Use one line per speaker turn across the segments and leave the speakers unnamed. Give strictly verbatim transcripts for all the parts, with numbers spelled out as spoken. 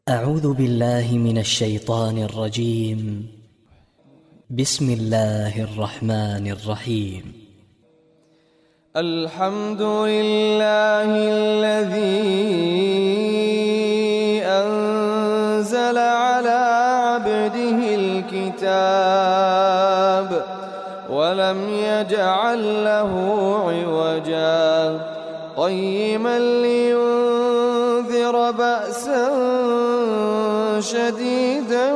أعوذ بالله من الشيطان الرجيم. بسم الله الرحمن الرحيم.
الحمد لله الذي أنزل على عبده الكتاب ولم يجعل له عوجا قيما لينذر بأسا شديدا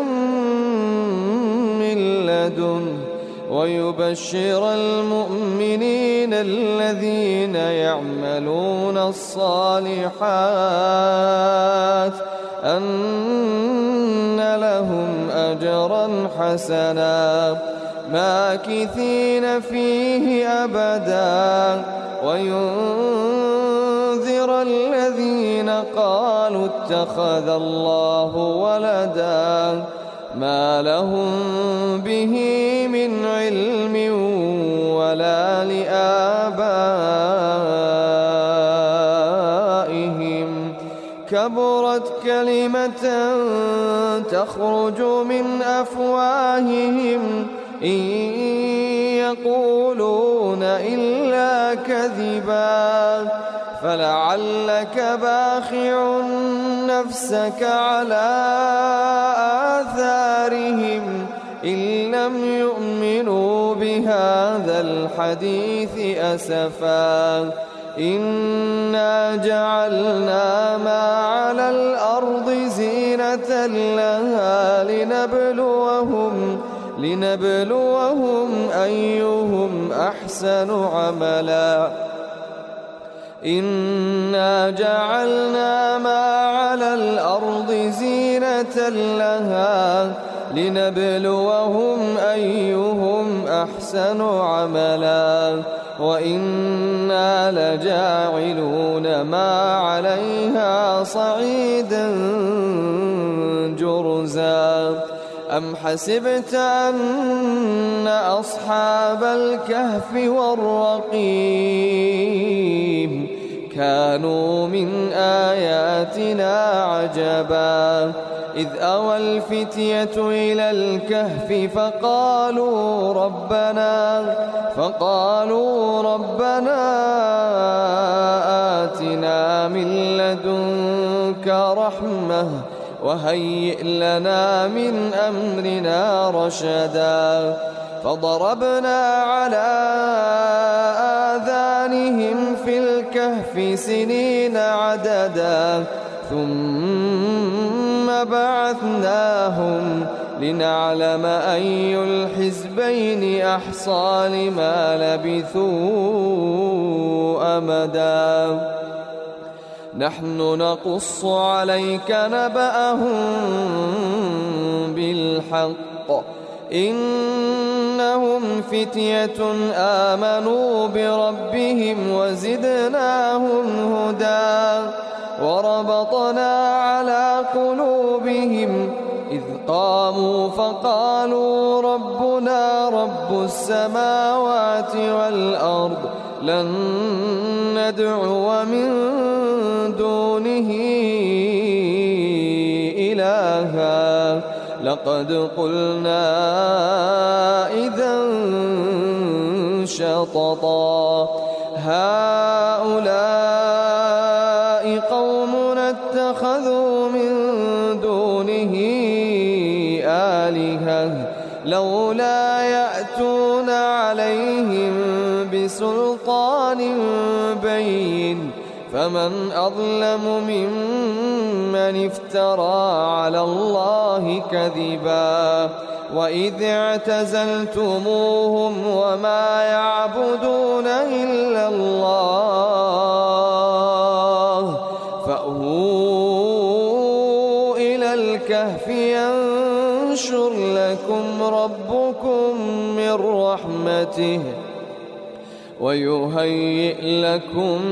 من لدنه ويبشر المؤمنين الذين يعملون الصالحات أن لهم أجرا حسنا ماكثين فيه أبدا وينذر الذين قالوا اتخذ الله ولدا ما لهم به من علم ولا لآبائهم كبرت كلمة تخرج من أفواههم إن يقولون إلا كذبا فلعلك باخع نفسك على آثارهم إن لم يؤمنوا بهذا الحديث أسفا إنا جعلنا ما على الأرض زينة لها لنبلوهم لنبلوهم أيهم أحسن عملا إنا جعلنا ما على الأرض زينة لها لنبلوهم أيهم أحسن عملا وإنا لجاعلون ما عليها صعيدا جرزا أم حسبت أن أصحاب الكهف والرقيم كانوا من آياتنا عجبا إذ أوى الفتية إلى الكهف فقالوا ربنا فقالوا ربنا آتنا من لدنك رحمة وهيئ لنا من أمرنا رشدا فضربنا على آذانهم في الكهف سنين عددا ثم بعثناهم لنعلم أي الحزبين أحصى لما لبثوا أمدا نحن نقص عليك نبأهم بالحق إنهم فتية آمنوا بربهم وزدناهم هدى وربطنا على قلوبهم إذ قاموا فقالوا ربنا رب السماوات والأرض لن ندعو من دونه إلها لقد قلنا إذا شططا هؤلاء قومنا اتخذوا من دونه آلهة لولا يأتون عليهم بسلطان بين فمن أظلم ممن افترى على الله كذبا وإذ اعتزلتموهم وما يعبدون إلا الله فأووا إلى الكهف ينشر لكم ربكم من رحمته ويهيئ لكم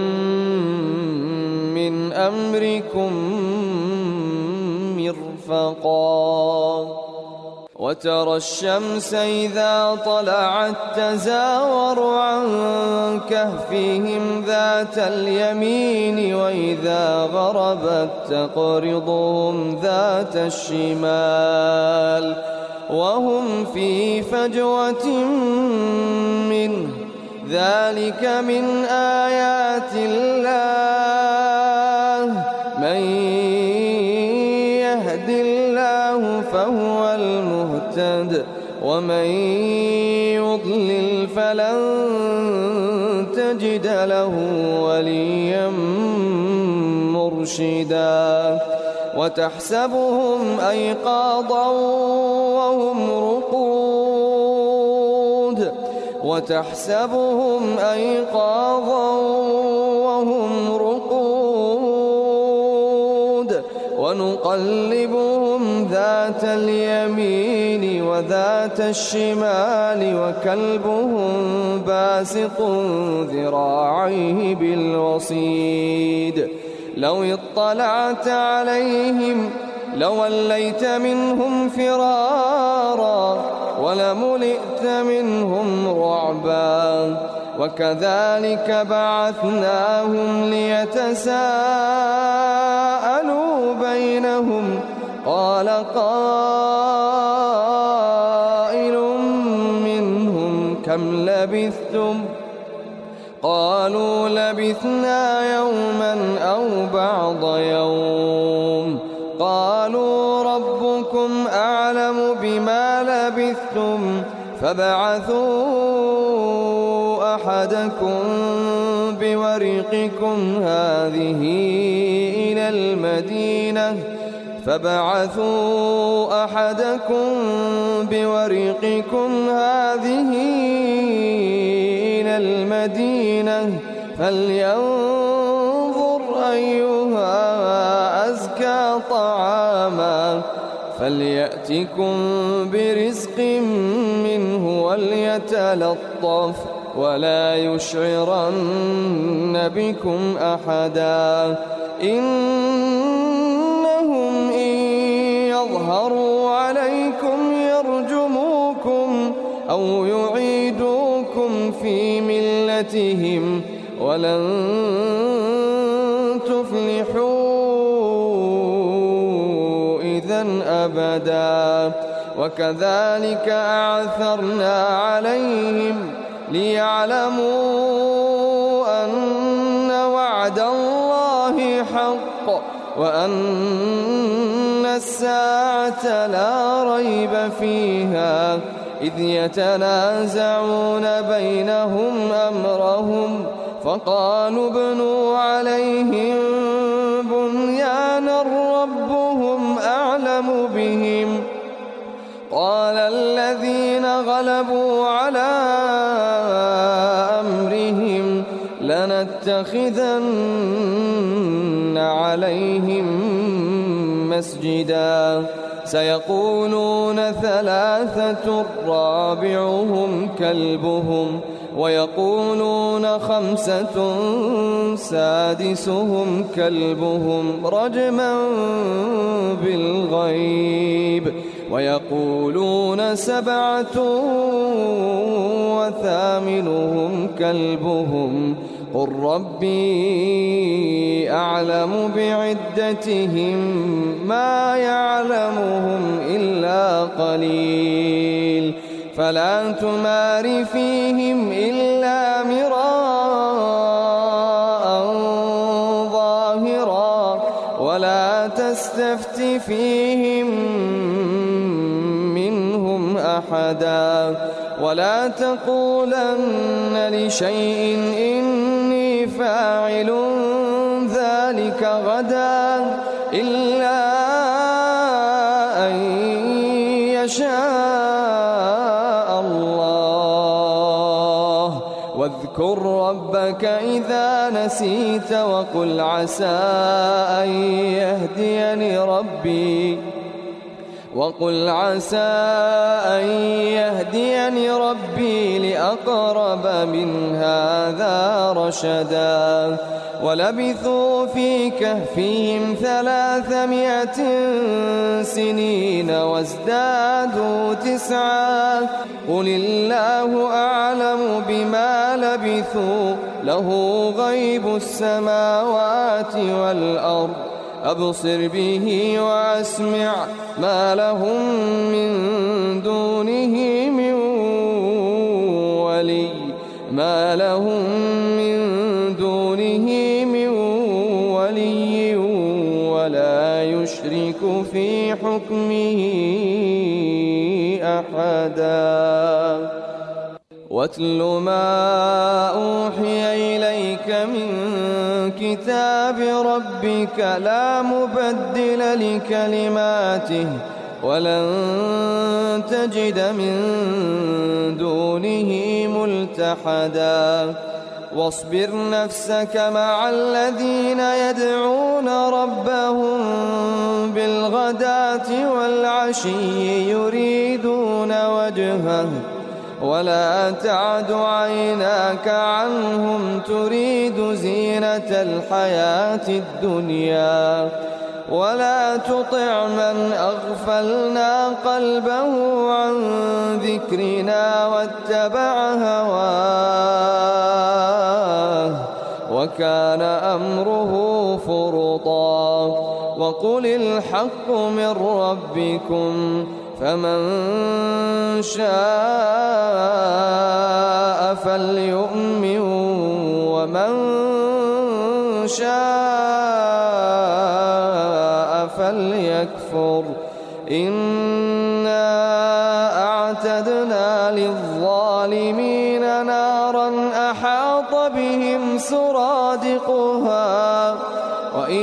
من أمركم مرفقا وترى الشمس إذا طلعت تزاور عن كهفهم ذات اليمين وإذا غربت تقرضهم ذات الشمال وهم في فجوة منه ذلك من آيات الله من يهد الله فهو المهتد ومن يضلل فلن تجد له وليا مرشدا وتحسبهم أيقاظا وهم رقود وتحسبهم أيقاظا وهم رقود ونقلبهم ذات اليمين وذات الشمال وكلبهم باسط ذراعيه بالوصيد لو اطلعت عليهم لوليت منهم فرارا ولملئت منهم رعبا وكذلك بعثناهم ليتساءلوا بينهم قال قائل منهم كم لبثتم قالوا لبثنا يوما أو بعض يوم قالوا ربكم أعلم بما لبثتم فابعثوا أحدكم بورقكم هذه إلى المدينة فابعثوا أحدكم بورقكم هذه إلى المدينة فلينظر أيها أزكى طعاما فليأتكم برزق منه وليتلطف ولا يشعرن بكم أحدا إنهم إن يظهروا عليكم يرجموكم أو يعيدوكم في ملتهم ولن تفلحوا إذا أبدا وكذلك أعثرنا عليهم ليعلموا أن وعد الله حق وأن الساعة لا ريب فيها إذ يتنازعون بينهم أمرهم فقالوا ابنوا عليهم بنيانا ربهم أعلم بهم قال الذين غلبوا على أمرهم لنتخذن عليهم مسجدا سيقولون ثلاثة رابعهم كلبهم ويقولون خمسة سادسهم كلبهم رجما بالغيب ويقولون سبعة وثامنهم كلبهم قل ربي أعلم بعدتهم ما يعلمهم إلا قليل فلا تمار فيهم إلا مراء ظاهرا ولا تستفت فيهم منهم أحدا ولا تقولن لشيء إني فاعل ذلك غدا إلا أن يشاء الله واذكر ربك إذا نسيت وقل عسى أن يهديني ربي وقل عسى أن يهديني ربي لأقرب من هذا رشدا ولبثوا في كهفهم ثلاثمائة سنين وازدادوا تسعا قل الله أعلم بما لبثوا له غيب السماوات والأرض أبصر به وأسمع ما لهم من دونه من ولي ما لهم من دونه من ولي ولا يشرك في حكمه أحدا واتل ما أوحي إليك من كتاب ربك لا مبدل لكلماته ولن تجد من دونه ملتحدا واصبر نفسك مع الذين يدعون ربهم بالغداة والعشي يريدون وجهه ولا تعد عيناك عنهم تريد زينة الحياة الدنيا ولا تطع من أغفلنا قلبه عن ذكرنا واتبع هواه وكان أمره فرطا وقل الحق من ربكم فمن شاء فليؤمن ومن شاء فليكفر إنا أعتدنا للظالمين نارا أحاط بهم سرادقها وإن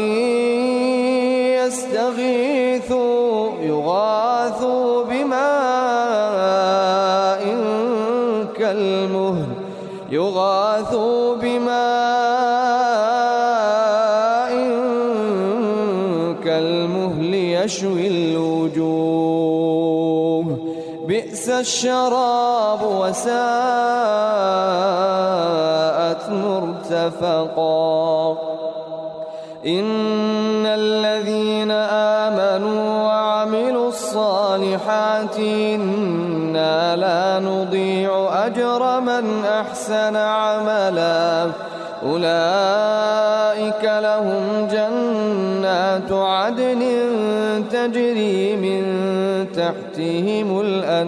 يستغيثوا يغاثوا بماء كالمهل يغاثوا بماء كالمهل يشوي الوجوه بئس الشراب وساءت مرتفقا إن الذين آمنوا وعملوا الصالحات إنا لا نضيع أجر من أحسن عملا أولئك لهم جنات عدن تجري من تحتهم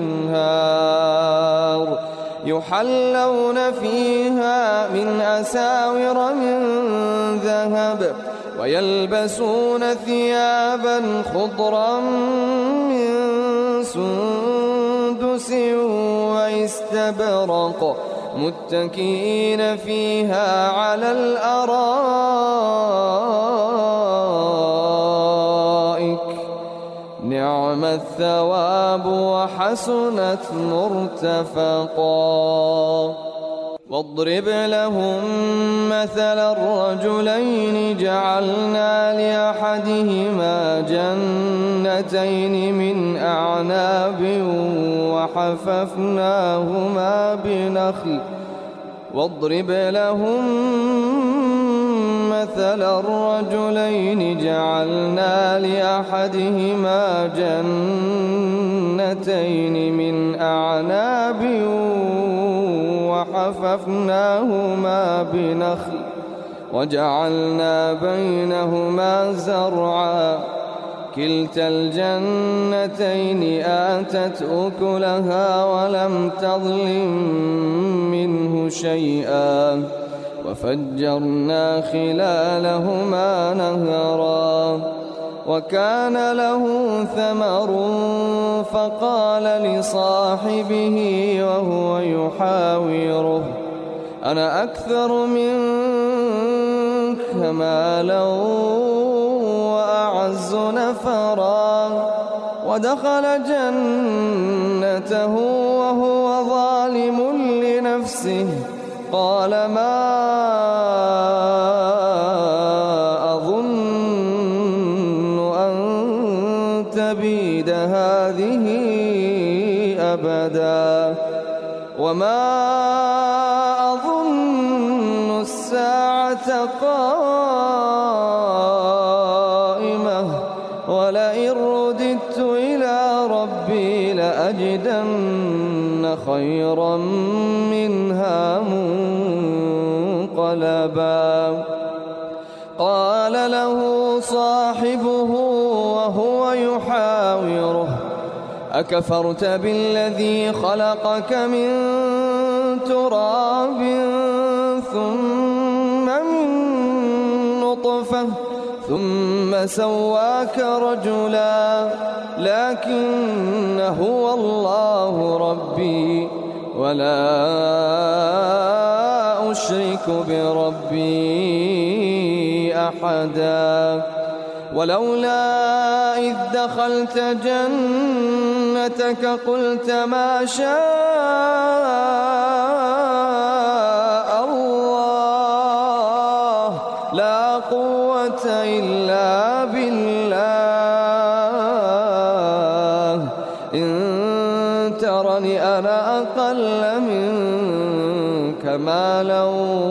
الأنهار يحلون فيها من أساور من ذهب ويلبسون ثيابا خضرا من سندس واستبرق متكئين فيها على الأرائك نعم الثواب وحسنت مرتفقا واضرب لهم مثل الرجلين جعلنا لأحدهما جنتين من أعناب وحففناهما بنخل واضرب لهم مثل الرجلين جعلنا لأحدهما جنتين من أعناب وحففناهما بنخل وجعلنا بينهما زرعا كلتا الجنتين آتت أكلها ولم تظلم منه شيئا وفجرنا خلالهما نهرا وكان له ثمر فقال لصاحبه وهو يحاوره أنا أكثر منك مالا وأعز نفرا ودخل جنته وهو ظالم لنفسه قال ما أظن أن تبيد هذه أبدا وما أظن الساعة قائمة ولئن رددت إلى ربي لأجدن خيرا منها منقلبا قال له صاحبه وهو يحاوره أكفرت بالذي خلقك من تراب ثم من نطفة ثم سواك رجلا لكن هو الله ربي ولا أشرك بربي أحدا ولولا إذ دخلت جنتك قلت ما شاء الله لا قوة إلا بالله إن ترني أنا أقل منك مالا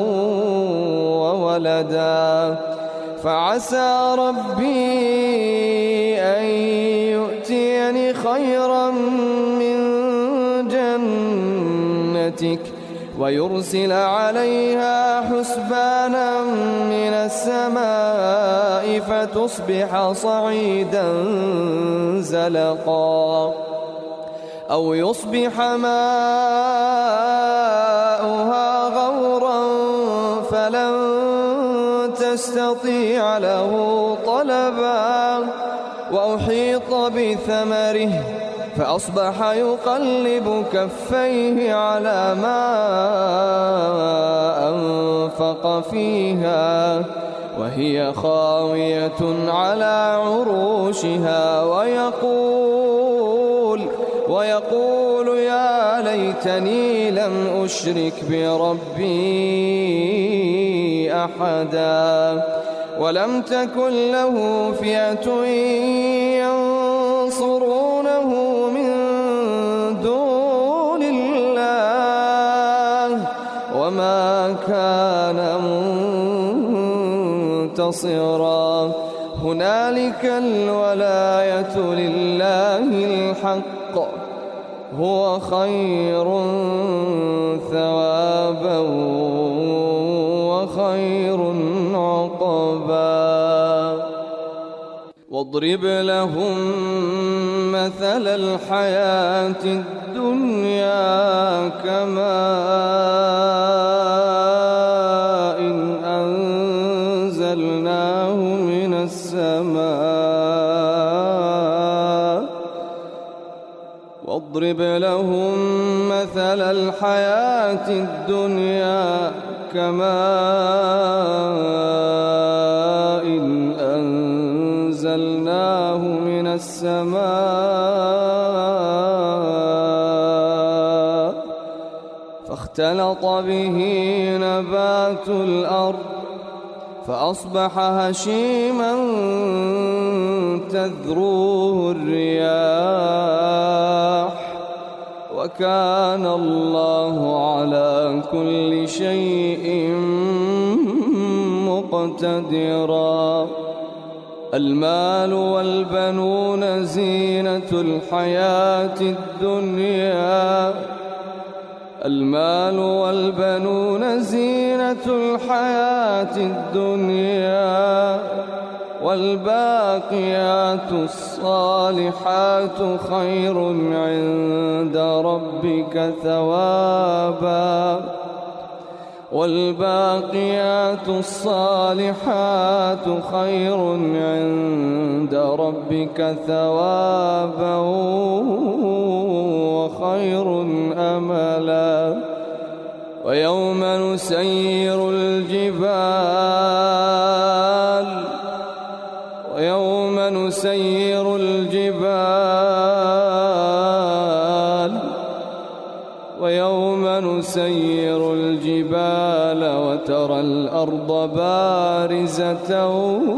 وولدا فعسى ربي أن يؤتيني خيرا من جنتك ويرسل عليها حسبانا من السماء فتصبح صعيدا زلقا أو يصبح ماؤها غورا فلن تستطيع له طلبا وأحيط بثمره فأصبح يقلب كفيه على ما أنفق فيها وهي خاوية على عروشها ويقول ويقول يا ليتني لم أشرك بربي أحدا ولم تكن له فئة ينصرونه من دون الله وما كان منتصرا هنالك الولاية لله الحق هو خير ثوابا وخير عقبا واضرب لهم مثل الحياة الدنيا كماء إن أنزلناه من السماء واضرب لهم مثل الحياة الدنيا كماء إن أنزلناه من السماء فاختلط به نبات الأرض فأصبح هشيما تذروه الرياح وكان الله على كل شيء مقتدرا المال والبنون زينة الحياة الدنيا المال والبنون زينة الحياة الدنيا والباقيات الصالحات خير عند ربك ثوابا والباقيات الصالحات خير عند ربك ثوابا وخير أملا ويوم نسير الجبال ويوم نسير الجبال ويوم نسير الجبال وترى الأرض بارزة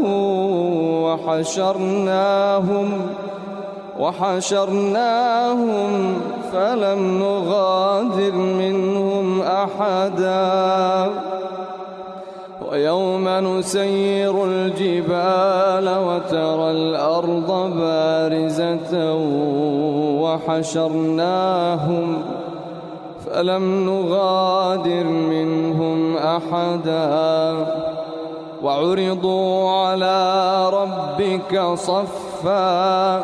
وحشرناهم وحشرناهم فلم نغادر منهم أحدا ويوم نسير الجبال وترى الأرض بارزة وحشرناهم فلم نغادر منهم أحدا وعرضوا على ربك صفا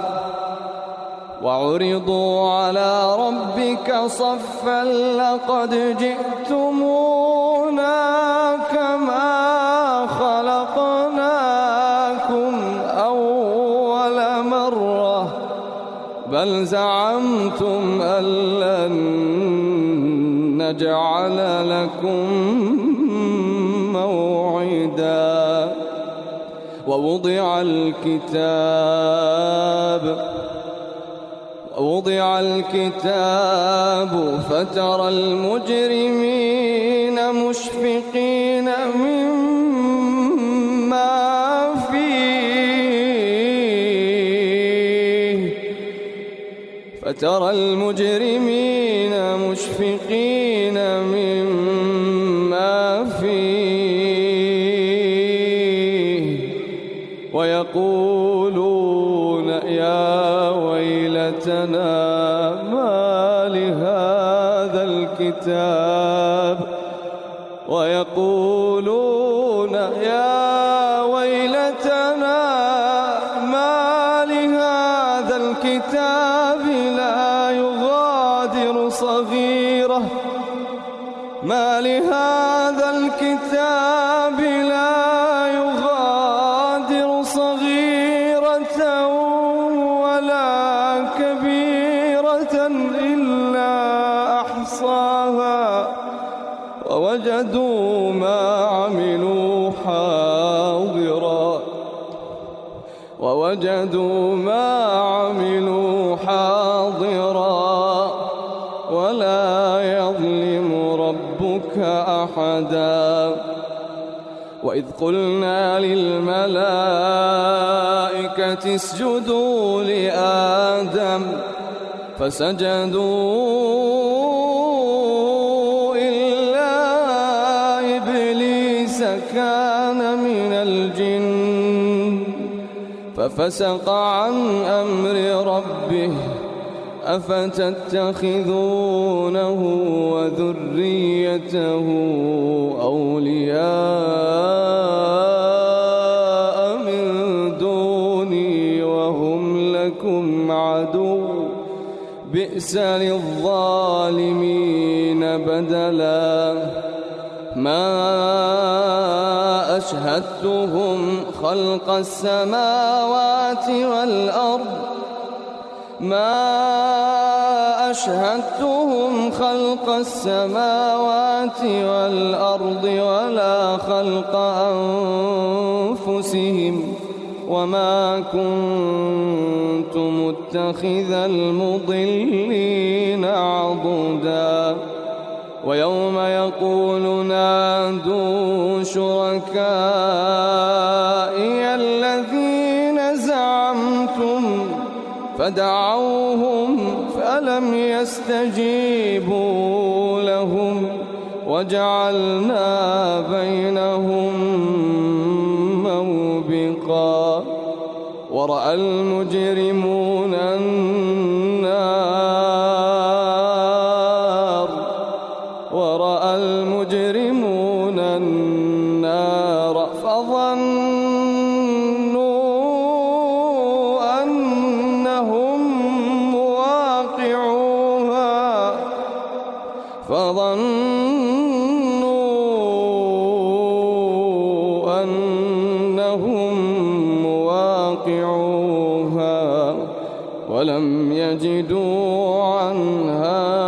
وعرضوا على ربك صفا لقد جئتمونا كما خلقناكم أول مرة بل زعمتم أن لن نجعل لكم موعدا ووضع الكتاب ووضع الكتاب فترى المجرمين مشفقين مما فيه فترى المجرمين مشفقين مما فيه ويقولون يا ويلتنا ما لهذا الكتاب ويقولون يا ويلتنا ما لهذا الكتاب لا يغادر صغيرة ما لهذا الكتاب لا يغادر صغيرة ولا كبيرة إلا أحصاها ووجدوا ما عملوا حاضرا ووجدوا ما عملوا حاضرا ولا يظلم ربك أحدا وإذ قلنا للملائكة اسجدوا لآدم فسجدوا إلا إبليس كان من الجن ففسق عن أمر ربه أفتتخذونه وذريته أولياء من دوني وهم لكم عدو بئس للظالمين بدلا ما أشهدتهم خلق السماوات والأرض ما أشهدتهم خلق السماوات والأرض ولا خلق أنفسهم وما كنت متخذ المضلين عضدا ويوم يقول نادوا شركائي الذين زعمتم فدعوهم فلم يستجيبوا لهم وجعلنا بينهم موبقا ورأى المجرمون النار ورأى المجرمون النار فظنوا أنهم مواقعوها فظنوا أنهم مواقعوها ولم يجدوا عنها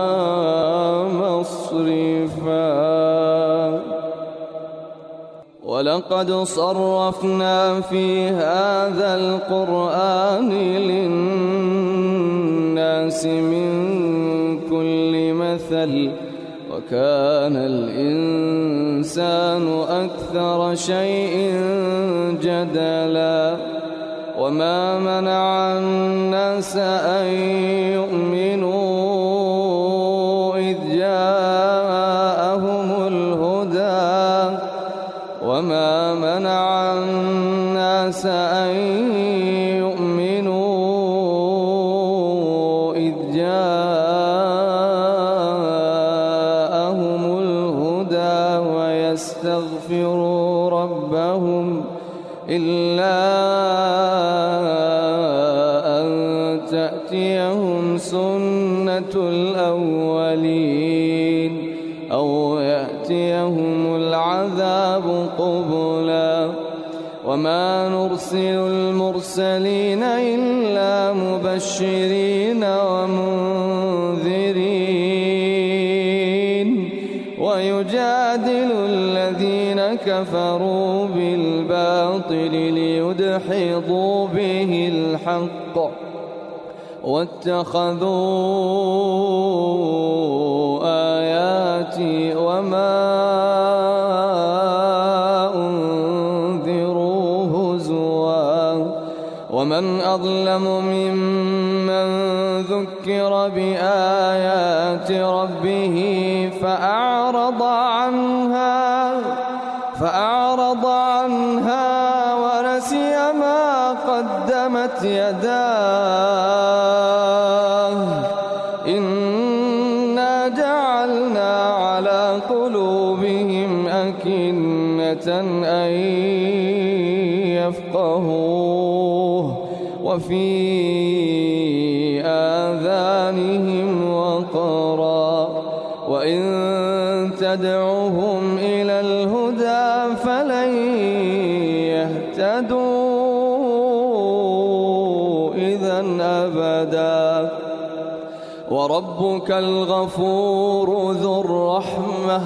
مصرفا ولقد صرفنا في هذا القرآن للناس من كل مثل وكان الإنسان أكثر شيء جدلا وما منع الناس أن يؤمنوا إذ جاءهم الهدى وما إلا أن تأتيهم سنة الأولين أو يأتيهم العذاب قبلا وما نرسل المرسلين إلا مبشرين ومنذرين ويجادل الذين كفروا بالباطل ليدحضوا به الحق واتخذوا آياتي وما أنذروا هزوا ومن أظلم ممن ذكر بآيات ربه فأعرض عنها فأعرض عنها ونسي ما قدمت يداه إنا جعلنا على قلوبهم أكنة أن يفقهوه وفي آذانهم وقرا وإن تدعوهم إلى الهدى فلن يهتدوا إذا أبدا وربك الغفور ذو الرحمة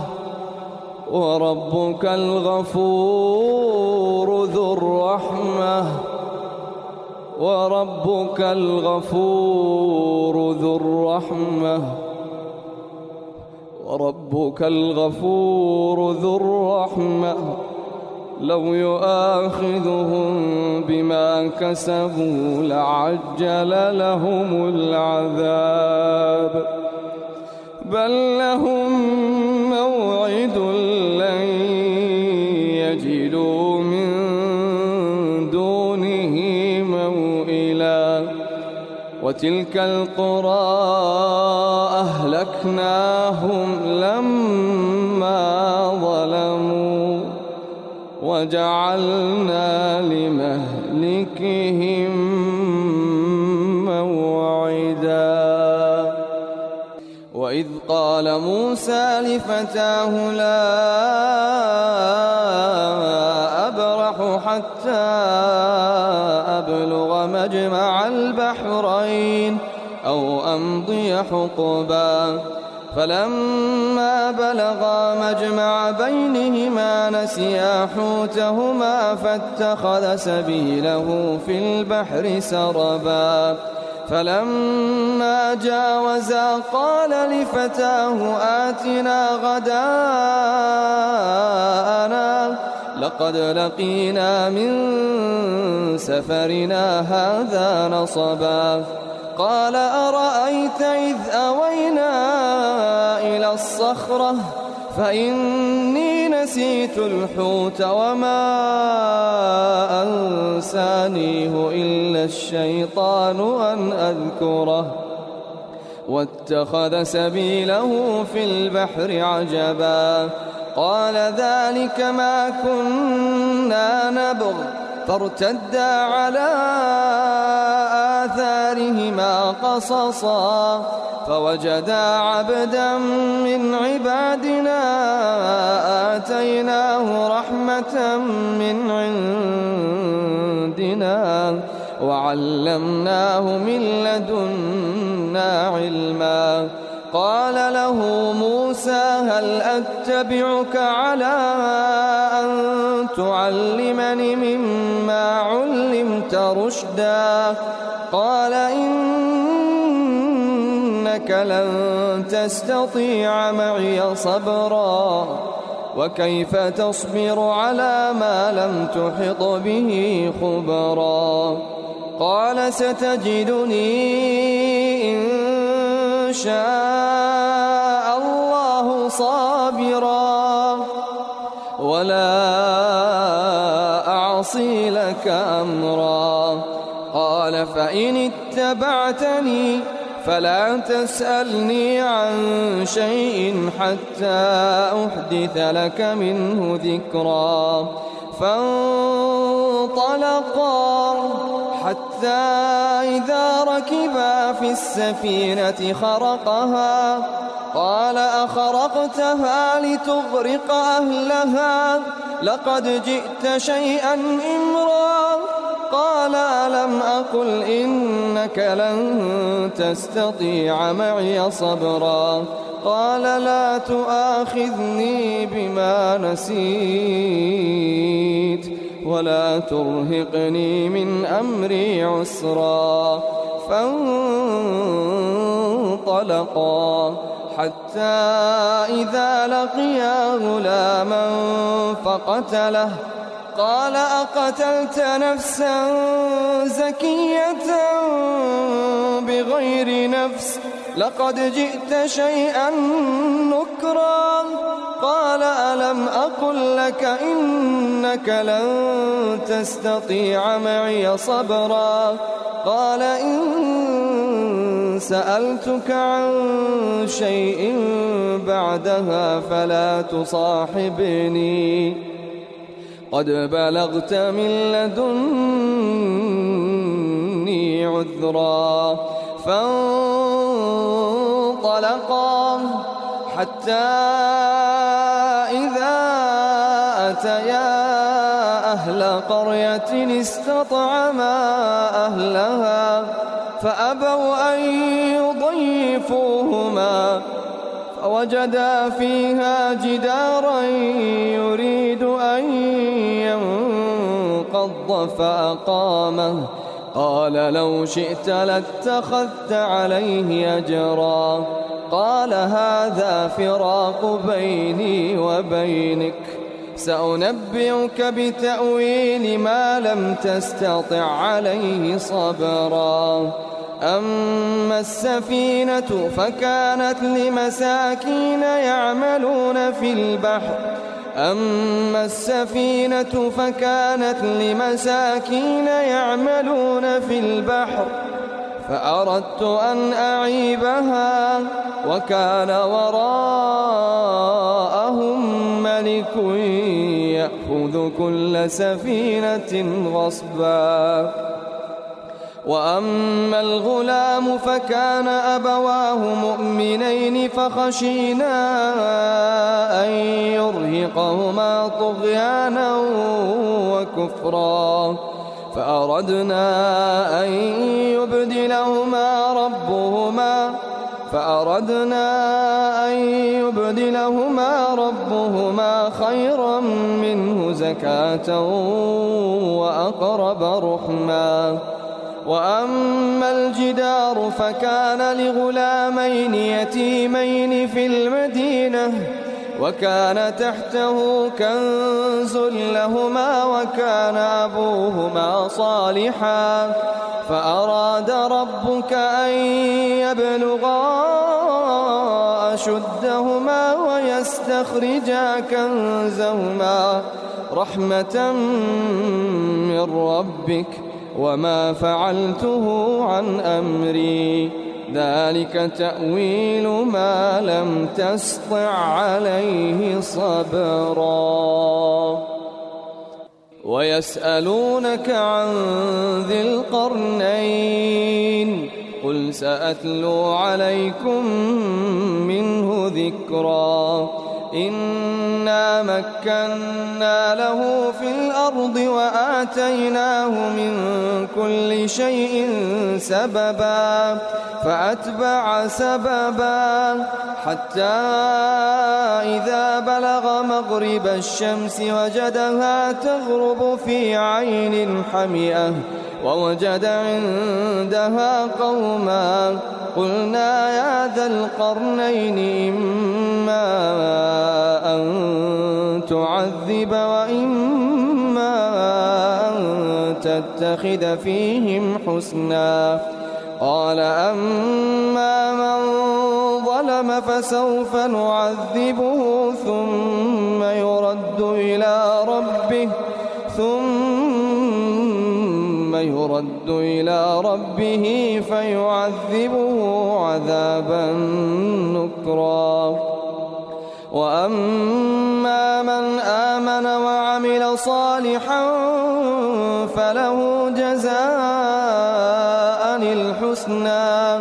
وربك الغفور ذو الرحمة وربك الغفور ذو الرحمة وربك الغفور ذو الرحمة لو يؤاخذهم بما كسبوا لعجل لهم العذاب بل لهم موعد لن يجدوا من دونه موئلا وتلك القرى أهلكناهم لما ظلموا وجعلنا لمهلكهم موعدا وإذ قال موسى لفتاه لا أبرح حتى أبلغ مجمع البحرين أو أمضي حقبا فلما بلغا مجمع بينهما نسيا حوتهما فاتخذ سبيله في البحر سربا فلما جاوزا قال لفتاه آتنا غداءنا لقد لقينا من سفرنا هذا نصبا قال أرأيت إذ أوينا إلى الصخرة فإني نسيت الحوت وما أنسانيه إلا الشيطان أن أذكره واتخذ سبيله في البحر عجبا قال ذلك ما كنا نبغ فارتدا على آثارهما قصصا فوجدا عبدا من عبادنا آتيناه رحمة من عندنا وعلمناه من لدنا علما قال له موسى هل أتبعك على أن تعلمني مما علمت رشدا قال إنك لن تستطيع معي صبرا وكيف تصبر على ما لم تحط به خبرا قال ستجدني إن شاء الله صابرا ولا أعصي لك أمرا قال فإن اتبعتني فلا تسألني عن شيء حتى أحدث لك منه ذكرا فانظر فانطلقا حتى إذا ركبا في السفينة خرقها قال أخرقتها لتغرق أهلها لقد جئت شيئا إمرا قال ألم أقل إنك لن تستطيع معي صبرا قال لا تؤاخذني بما نسيت ولا ترهقني من أمري عسرا فانطلقا حتى إذا لقيا غلاما فقتله قال أقتلت نفسا زكية بغير نفس لقد جئت شيئا نكرا قال ألم أقل لك إنك لن تستطيع معي صبرا قال إن سألتك عن شيء بعدها فلا تصاحبني قد بلغت من لدني عذرا فانطلقا حتى إذا أتيا أهل قرية استطعما أهلها فأبوا أن يضيفوهما فوجدا فيها جدارا يريد أن ينقض فأقامه قال لو شئت لاتخذت عليه أجرا قال هذا فراق بيني وبينك سأنبئك بتأويل ما لم تستطع عليه صبرا أما السفينة فكانت لمساكين يعملون في البحر أما السفينة فكانت لمساكين يعملون في البحر فأردت أن أعيبها وكان وراءهم ملك يأخذ كل سفينة غصبا وأما الغلام فكان أبواه مؤمنين فخشينا أن يرهقهما طغيانا وكفرا فأردنا أن يبدلهما ربهما فأردنا أن يبدلهما ربهما خيرا منه زكاة وأقرب رحما وأما الجدار فكان لغلامين يتيمين في المدينة وكان تحته كنز لهما وكان أبوهما صالحا فأراد ربك أن يبلغا أشدهما ويستخرجا كنزهما رحمة من ربك وما فعلته عن أمري ذلك تأويل ما لم تسطع عليه صبرا ويسألونك عن ذي القرنين قل سأتلو عليكم منه ذكرا إنا مكنا له في الأرض وآتيناه من كل شيء سببا فأتبع سببا حتى إذا بلغ مغرب الشمس وجدها تغرب في عين حمئة ووجد عندها قوما قلنا يا ذا القرنين إما أن تعذب وإما أن تتخذ فيهم حسنا قال أما من ظلم فسوف نعذبه ثم يرد إلى ربه ثم يرد إلى ربه فيعذبه عذابا نكرا وأما من آمن وعمل صالحا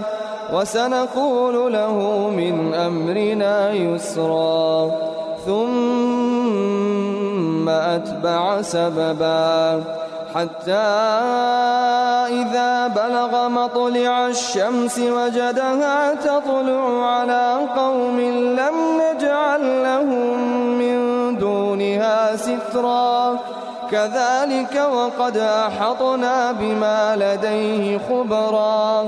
وسنقول له من أمرنا يسرا ثم أتبع سببا حتى إذا بلغ مطلع الشمس وجدها تطلع على قوم لم نجعل لهم من دونها سترا كذلك وقد أحطنا بما لديه خبرا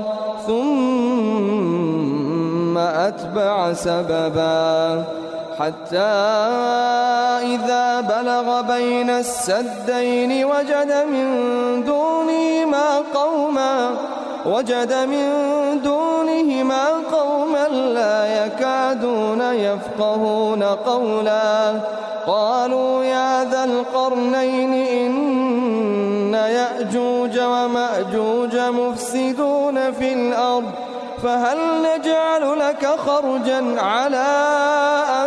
ثم أتبع سببا حتى إذا بلغ بين السدين وجد من دونهما قوما وجد من دونهما قوما لا يكادون يفقهون قولا قالوا يا ذا القرنين إن يأجوج ومأجوج مفسدون في الأرض فهل نجعل لك خرجا على أن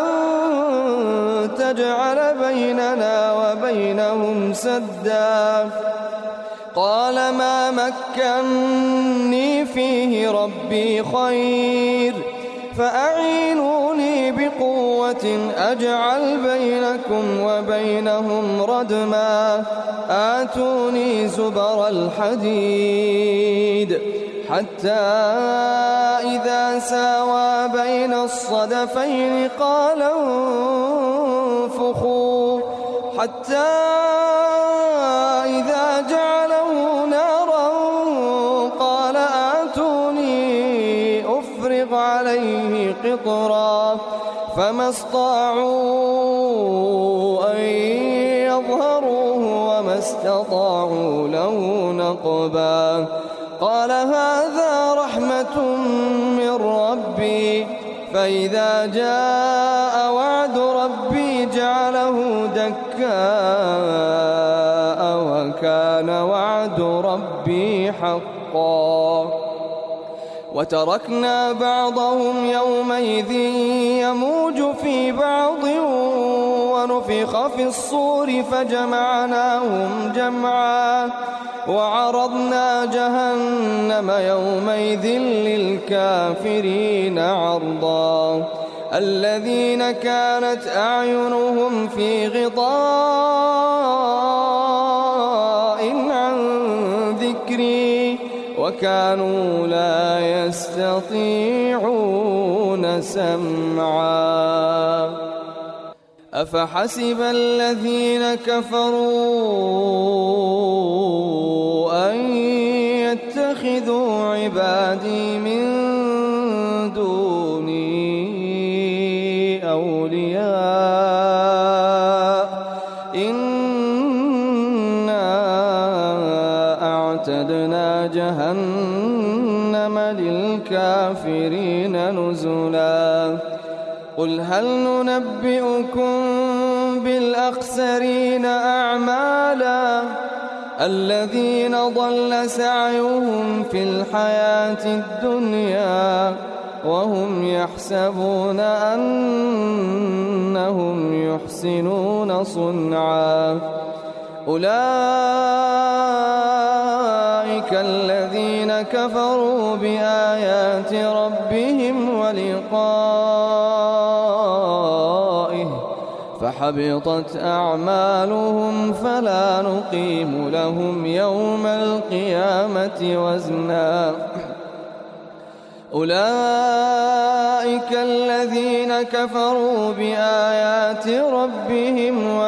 تجعل بيننا وبينهم سدا قال ما مكني فيه ربي خير فأعينوني بقوة أجعل بينكم وبينهم ردما آتوني زبر الحديد حتى إذا ساوى بين الصدفين قال انفخوا حتى إذا جعله نارا قال آتوني أفرغ عليه قطرا فما استطاعوا أن يظهروه وما استطاعوا له نقبا قال هذا رحمة من ربي فإذا جاء وعد ربي جعله دكاء وكان وعد ربي حقا وتركنا بعضهم يومئذ يموج في بعض ونفخ في الصور فجمعناهم جمعا وعرضنا جهنم يومئذ للكافرين عرضا الذين كانت أعينهم في غطاء عن ذكري وكانوا لا يستطيعون سمعا أفحسب الذين كفروا أن يتخذوا عبادي من دوني أولياء إنا أعتدنا جهنم للكافرين نزلا قل هل ننبئكم بالأخسرين أعمالا الذين ضل سعيهم في الحياة الدنيا وهم يحسبون أنهم يحسنون صنعا أولئك الذين كفروا بآيات ربهم ولقائه فحبطت أعمالهم فلا نقيم لهم يوم القيامة وزنا أولئك الذين كفروا بآيات ربهم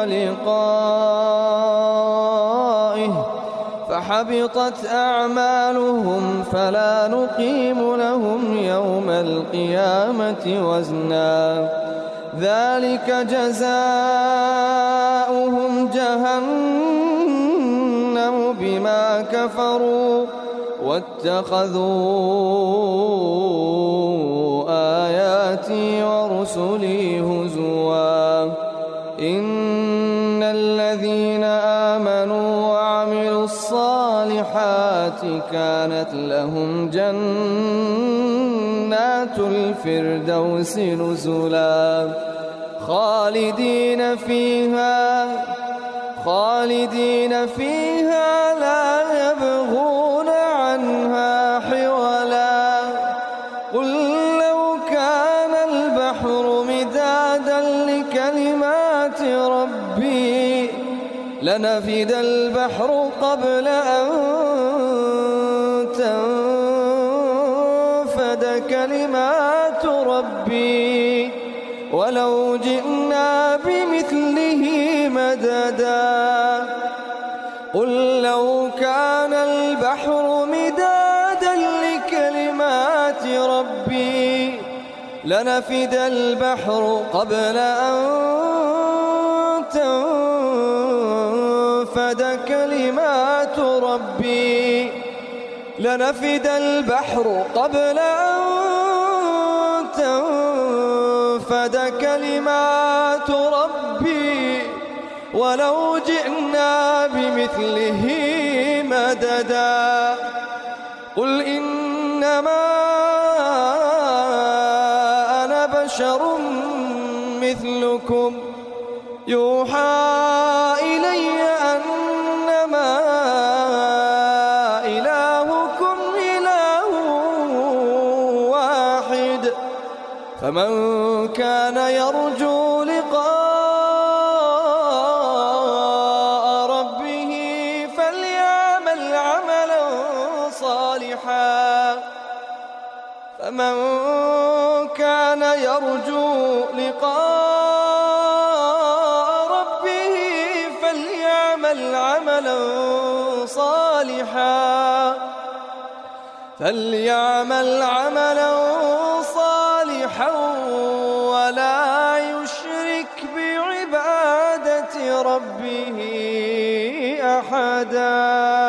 ولقائه فحبطت أعمالهم فلا نقيم لهم يوم القيامة وزنا ذلك جزاؤهم جهنم بما كفروا واتخذوا آياتي ورسلي هزوا إن الذين آمنوا وعملوا الصالحات كانت لهم جنات الفردوس نزلا خالدين فيها خالدين فيها لا يبغون عنها حولا قل لو كان البحر مدادا لكلمات ربي لنفد البحر قبل أن تنفد كلمات ربي ولو جئنا بمثله مددا قل لو كان البحر مدادا لكلمات ربي لنفد البحر قبل أن تنفد كلمات ربي لنفد البحر قبل أن تنفد كلمات ربي ولو جئنا بمثله مددا قل إنما أنا بشر مثلكم يوحى إلي أنما إلهكم إله واحد فمن كان يرجو لقاء ربه فليعمل عملا صالحا فمن كان يرجو لقاء ربه فليعمل عملا صالحا فليعمل عملا صالحا ولا يشرك بعبادة ربه أحدا.